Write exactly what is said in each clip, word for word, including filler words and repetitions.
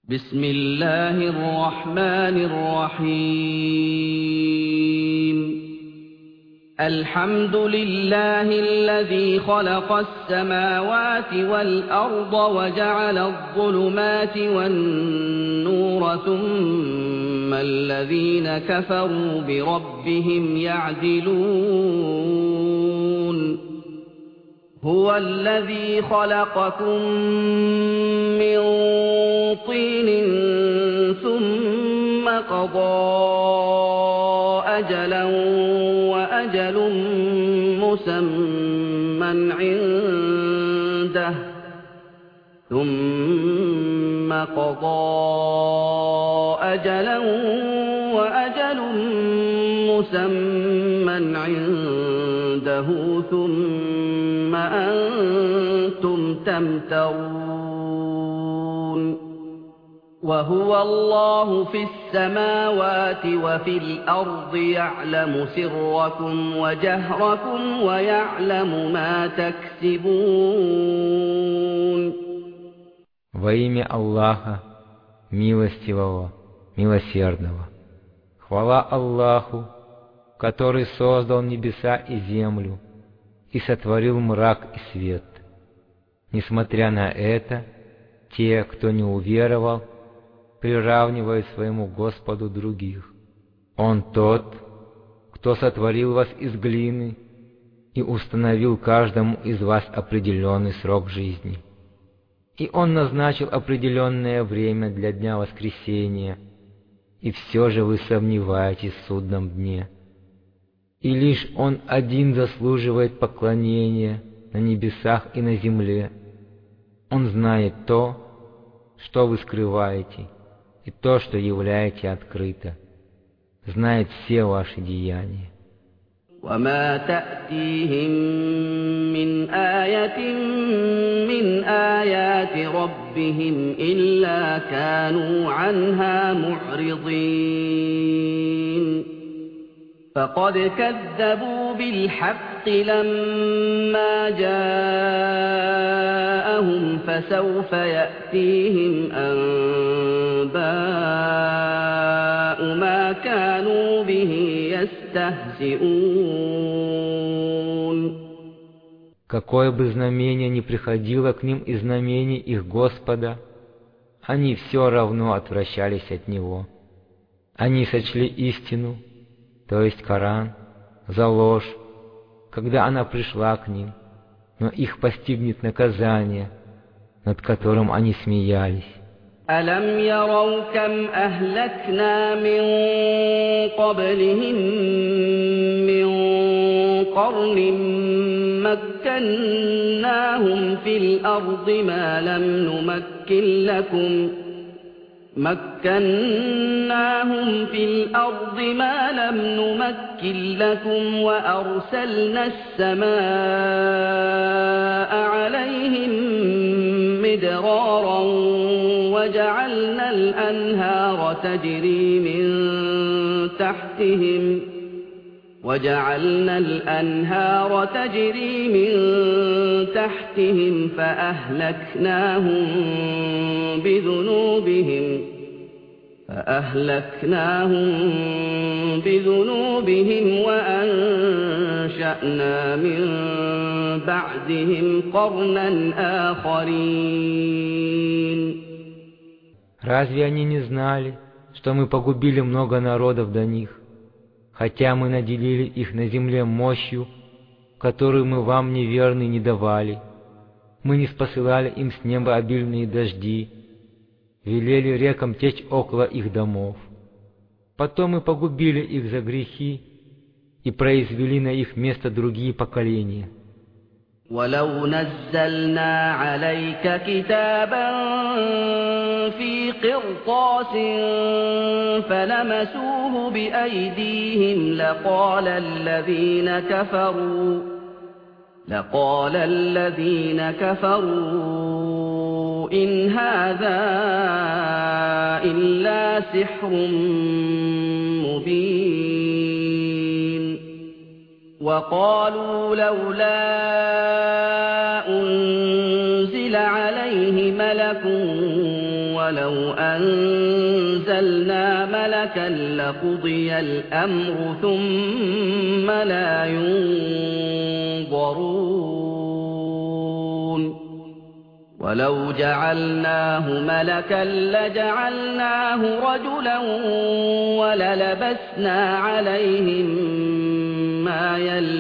بسم الله الرحمن الرحيم الحمد لله الذي خلق السماوات والأرض وجعل الظلمات والنور ثم الذين كفروا بربهم يعدلون هو الذي خلقكم من طين ثم قضى أجلا وأجل مسمى عنده ثم قضى أجلا وأجل مسمى عنده ثم أنتم تمترون وهو الله في السماوات وفي الأرض يعلم سركم وجهركم ويعلم ما تكسبون. Во имя Аллаха, милостивого, милосердного. Хвала Аллаху, который создал небеса и землю и сотворил мрак и свет. Несмотря на это, те, кто не уверовал, приравнивают своему Господу других. Он тот, кто сотворил вас из глины и установил каждому из вас определенный срок жизни. И Он назначил определенное время для дня воскресения, и все же вы сомневаетесь в судном дне. И лишь Он один заслуживает поклонения на небесах и на земле. Он знает то, что вы скрываете, и то, что являете открыто. Знает все ваши деяния. وما تأتيهم من آية من آيات ربهم إلا كانوا عنها معرضين فقد كذبوا بالحق لما جاءهم فسوف يأتيهم أنباء ما كانوا به يستهزئون. Какое бы знамение ни приходило к ним из знамений их Господа, они все равно отвращались от него. Они сочли истину, то есть Коран, за ложь, когда она пришла к ним, но их постигнет наказание, над которым они смеялись. أَلَمْ يَرَوْا كَمْ أَهْلَكْنَا مِنْ قَبْلِهِمْ مِنْ قَرْنٍ مَكَّنَّاهُمْ فِي الْأَرْضِ مَا لَمْ نُمَكِّنْ لَكُمْ مكناهم في الأرض ما لم نمكن لكم وأرسلنا السماء عليهم مدرارا وجعلنا الأنهار تجري من تحتهم وجعلنا الأنهار تجري من تحتهم فأهلكناهم بذنوبهم فأهلكناهم بذنوبهم وأنشأنا من بعدهم قرنا آخرين. Разве они не знали, что мы погубили много народов до них, хотя мы наделили их на земле мощью, которую мы вам неверные не давали? Мы не спосылали им с неба обильные дожди, велели рекам течь около их домов. Потом мы погубили их за грехи и произвели на их место другие поколения. وَلَوْ نَزَّلْنَا عَلَيْكَ كِتَابًا فِي قِرْطَاسٍ فَلَمَسُوهُ بِأَيْدِيهِمْ لَقَالَ الَّذِينَ كَفَرُوا لَقَالَ الَّذِينَ كَفَرُوا إِنْ هَذَا إِلَّا سِحْرٌ مُبِينٌ وَقَالُوا لَوْلَا أُنْزِلَ عَلَيْهِ مَلَكٌ ولو أنزلنا ملكا لقضي الأمر ثم لا ينظرون ولو جعلناه ملكا لجعلناه رجلا وللبسنا عليهم ما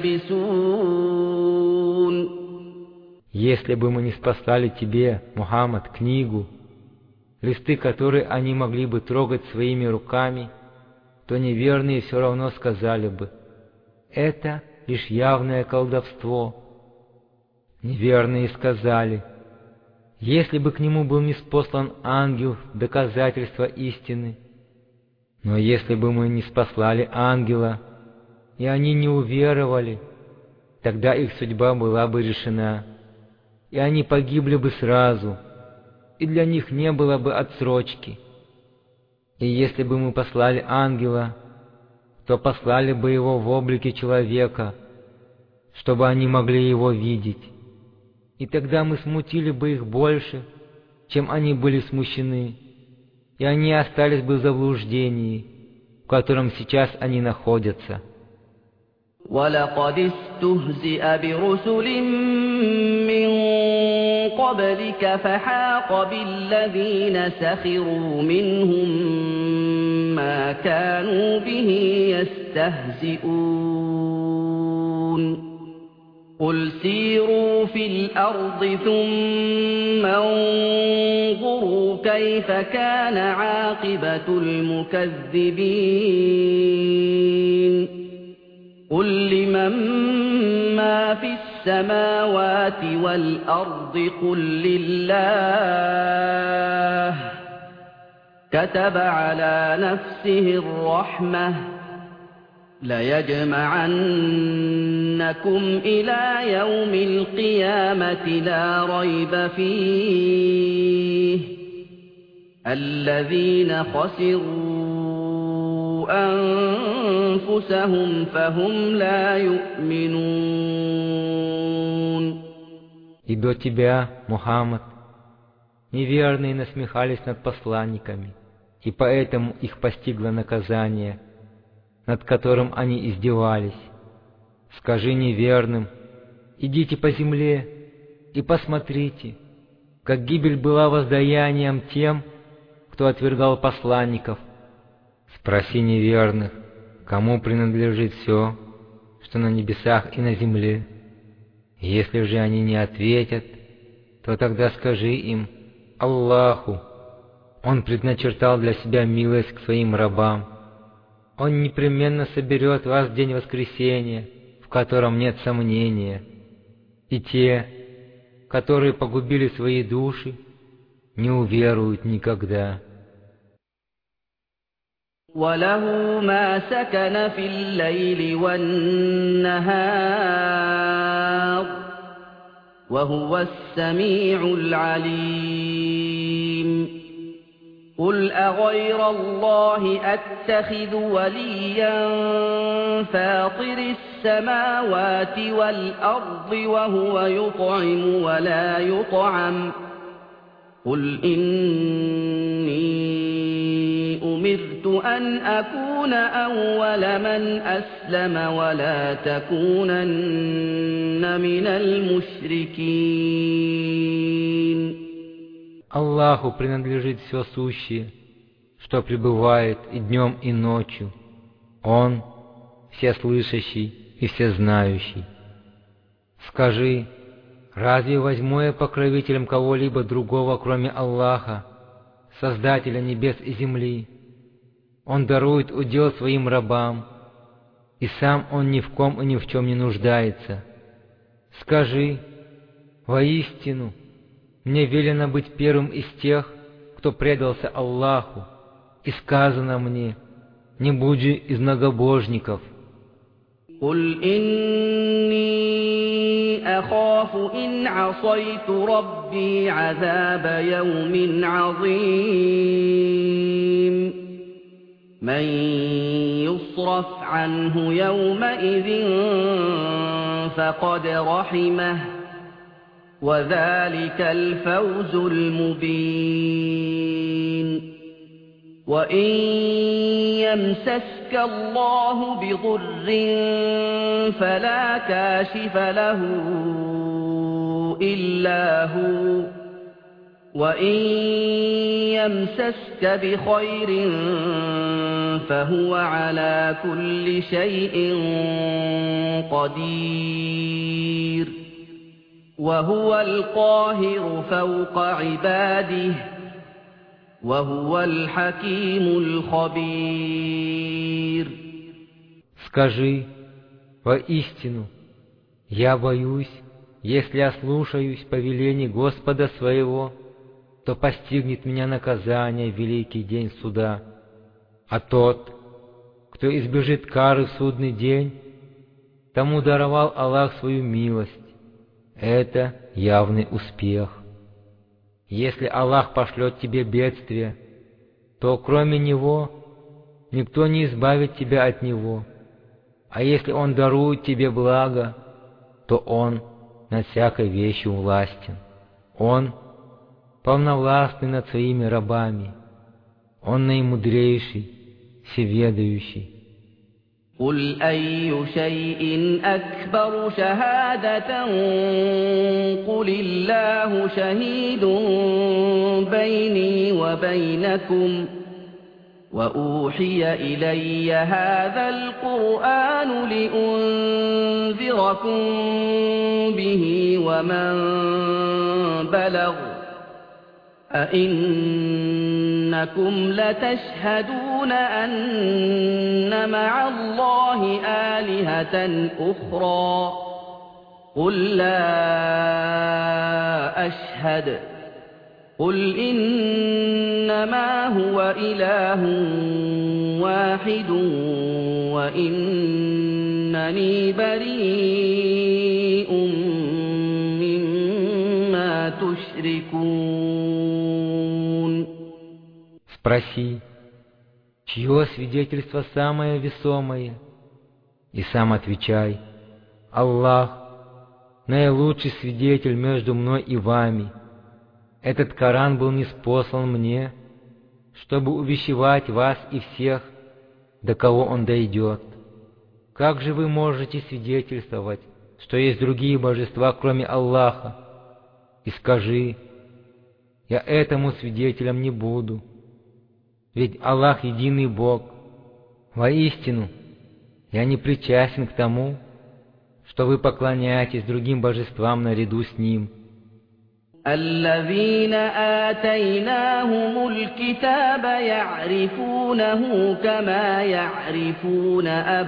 يلبسون. Если бы мы не спаслали тебе, Мухаммад, книгу, листы которые они могли бы трогать своими руками, то неверные все равно сказали бы: это лишь явное колдовство. Неверные сказали: если бы к нему был ниспослан ангел в доказательство истины. Но если бы мы не спаслали ангела, и они не уверовали, тогда их судьба была бы решена, и они погибли бы сразу, и для них не было бы отсрочки. И если бы мы послали ангела, то послали бы его в облике человека, чтобы они могли его видеть. И тогда мы смутили бы их больше, чем они были смущены, и они остались бы в заблуждении, в котором сейчас они находятся. وَلَقَدِ اسْتُهْزِئَ بِرُسُلٍ مِّن قَبْلِكَ فَحَاقَ بِالَّذِينَ سَخِرُوا مِنْهُم مَّا كَانُوا بِهِ يَسْتَهْزِئُونَ. قُلْ سِيرُوا فِي الْأَرْضِ ثُمَّ انظُرُوا كَيْفَ كَانَ عَاقِبَةُ الْمُكَذِّبِينَ. قُل لِّمَن مَّا فِي السَّمَاوَاتِ وَالْأَرْضِ قُل لِّلَّهِ كَتَبَ عَلَىٰ نَفْسِهِ الرَّحْمَةَ لَيَجْمَعَنَّكُمْ إِلَىٰ يَوْمِ الْقِيَامَةِ لَا رَيْبَ فِيهِ الَّذِينَ خَسِرُوا أنفسهم فهم لا يؤمنون. И до тебя, Мухаммад, неверные насмехались над посланниками, и поэтому их постигло наказание, над которым они издевались. Скажи неверным: идите по земле и посмотрите, как гибель была воздаянием тем, кто отвергал посланников. Спроси неверных, кому принадлежит все, что на небесах и на земле. Если же они не ответят, то тогда скажи им: Аллаху. Он предначертал для себя милость к своим рабам. Он непременно соберет вас в день воскресения, в котором нет сомнения. И те, которые погубили свои души, не уверуют никогда. وَلَهُ مَا سَكَنَ فِي اللَّيْلِ وَالنَّهَارِ وَهُوَ السَّمِيعُ الْعَلِيمُ. قُلْ أَغَيْرَ اللَّهِ أَتَّخِذُ وَلِيًّا فَاطِرِ السَّمَاوَاتِ وَالْأَرْضِ وَهُوَ يُطْعِمُ وَلَا يُطْعَمُ. قُلْ إِنِّي أُمِرْتُ أَنْ أَكُونَ أَوَّلَ مَنْ أَسْلَمَ وَلَا تَكُونَنَّ مِنَ الْمُشْرِكِينَ. Аллаху принадлежит все сущее, что пребывает и днем, и ночью. Он всеслышащий и всезнающий. Скажи: разве возьму я покровителем кого-либо другого, кроме Аллаха, Создателя небес и земли? Он дарует удел своим рабам, и сам он ни в ком и ни в чем не нуждается. Скажи: воистину, мне велено быть первым из тех, кто предался Аллаху, и сказано мне: не будь же из многобожников. قُلْ إِنِّي أَخَافُ إِنْ عَصَيْتُ رَبِّي عَذَابَ يَوْمٍ عَظِيمٍ. مَّن يُصْرَفْ عَنْهُ يَوْمَئِذٍ فَقَدْ رَحِمَهُ، وَذَلِكَ الْفَوْزُ الْمُبِينُ. وَإِن يَمْسَسْكَ اللَّهُ بِضُرٍّ فَلَا كَاشِفَ لَهُ إِلَّا هُوَ وَإِن يَمْسَسْكَ بِخَيْرٍ فَهُوَ عَلَى كُلِّ شَيْءٍ قَدِيرٌ وَهُوَ الْقَاهِرُ فَوْقَ عِبَادِهِ وَهُوَ الْحَكِيمُ الْخَبِيرُ. Скажи: воистину, я боюсь, если я слушаюсь повелений Господа своего, то постигнет меня наказание в великий день суда. А тот, кто избежит кары в судный день, тому даровал Аллах свою милость. Это явный успех. Если Аллах пошлет тебе бедствие, то кроме Него никто не избавит тебя от него. А если Он дарует тебе благо, то Он над всякой вещью властен. Он полновластный над своими рабами. Он наимудрейший, всеведающий. قُلْ أَيُّ شَيْءٍ أَكْبَرُ شَهَادَةً قُلِ اللَّهُ شَهِيدٌ بَيْنِي وَبَيْنَكُمْ وَأُوحِيَ إِلَيَّ هَذَا الْقُرْآنُ لِأُنذِرَكُم بِهِ وَمَن بَلَغَ أَئِنَّكُمْ لَتَشْهَدُونَ أَنَّ مَعَ اللَّهِ آلِهَةً أُخْرَى قُل لَّا أَشْهَدُ قُلْ إِنَّمَا هُوَ إِلَٰهٌ وَاحِدٌ وَإِنَّنِي بَرِيءٌ مِّمَّا تُشْرِكُونَ. Спроси, чье свидетельство самое весомое, и сам отвечай: Аллах, наилучший свидетель между мной и вами. Этот Коран был ниспослан мне, чтобы увещевать вас и всех, до кого он дойдет. Как же вы можете свидетельствовать, что есть другие божества, кроме Аллаха? И скажи: я этому свидетелем не буду. Ведь Аллах единый Бог. Воистину, я не причастен к тому, что вы поклоняетесь другим божествам наряду с Ним. الَّذِينَ آتَيْنَاهُمُ الْكِتَابَ يَعْرِفُونَهُ كَمَا يَعْرِفُونَ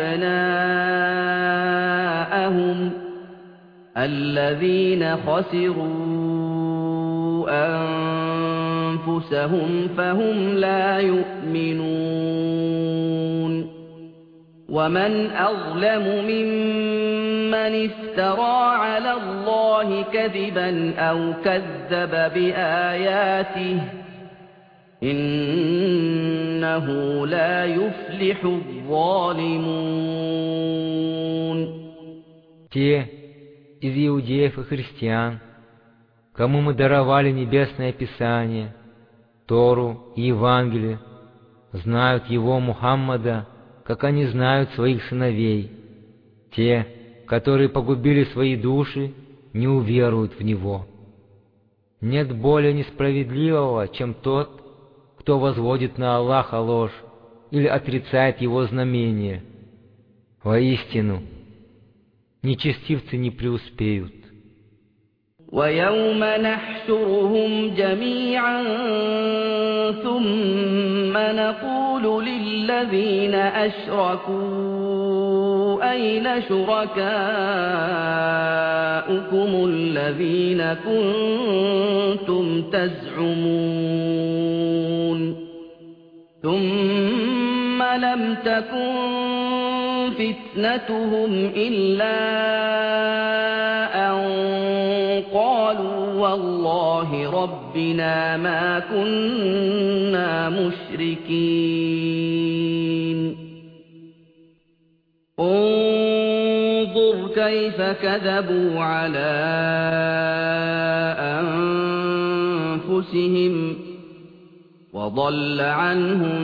أَبْنَاءَهُمُ الَّذِينَ خَسِرُوا أَنفُسَهُمْ فَهُمْ لَا يُؤْمِنُونَ. وَمَنْ أَظْلَمُ مِمَّنِ افْتَرَىٰ عَلَى اللَّهِ كَذِبًا أَوْ كَذَّبَ بِآيَاتِهِ إِنَّهُ لَا يُفْلِحُ الظَّالِمُونَ. Те из иудеев и христиан, кому мы даровали небесное Писание, Тору и Евангелие, знают его Мухаммада, как они знают своих сыновей. Те, которые погубили свои души, не уверуют в него. Нет более несправедливого, чем тот, кто возводит на Аллаха ложь или отрицает его знамения. Воистину, нечестивцы не преуспеют. وَيَوْمَ نَحْشُرُهُمْ جَمِيعًا ثُمَّ نَقُولُ لِلَّذِينَ أَشْرَكُوا أَيْنَ شُرَكَاؤُكُمُ الَّذِينَ كُنتُمْ تَزْعُمُونَ ثُمَّ لَمْ تَكُنْ فِتْنَتُهُمْ إِلَّا أَنْ قَالُوا وَاللَّهِ رَبِّنَا مَا كُنَّا مُشْرِكِينَ. انظُرْ كَيْفَ كَذَبُوا عَلَى أَنفُسِهِمْ وَضَلَّ عَنْهُم